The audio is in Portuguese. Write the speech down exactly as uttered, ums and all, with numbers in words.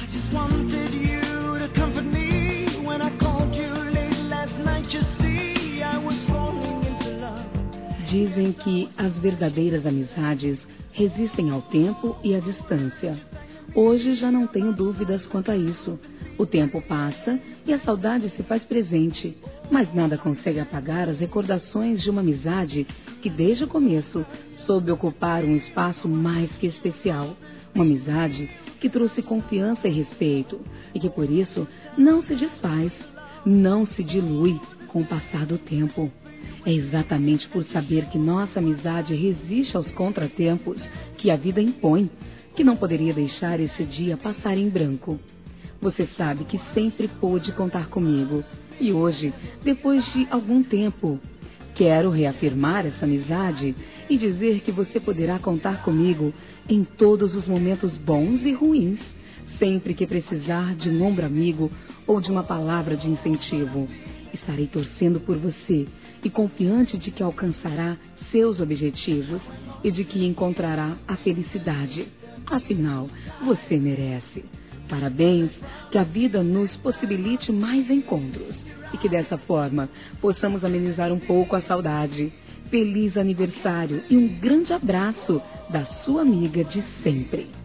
Just wanted you to comfort me when I called you late last night. You see, I was falling into love. Dizem que as verdadeiras amizades resistem ao tempo e à distância. Hoje já não tenho dúvidas quanto a isso. O tempo passa e a saudade se faz presente, mas nada consegue apagar as recordações de uma amizade que desde o começo soube ocupar um espaço mais que especial. Uma amizade que trouxe confiança e respeito e que por isso não se desfaz, não se dilui com o passar do tempo. É exatamente por saber que nossa amizade resiste aos contratempos que a vida impõe, que não poderia deixar esse dia passar em branco. Você sabe que sempre pôde contar comigo. E hoje, depois de algum tempo, quero reafirmar essa amizade e dizer que você poderá contar comigo em todos os momentos bons e ruins, sempre que precisar de um ombro amigo ou de uma palavra de incentivo. Estarei torcendo por você e confiante de que alcançará seus objetivos e de que encontrará a felicidade. Afinal, você merece. Parabéns, que a vida nos possibilite mais encontros e que dessa forma possamos amenizar um pouco a saudade. Feliz aniversário e um grande abraço da sua amiga de sempre.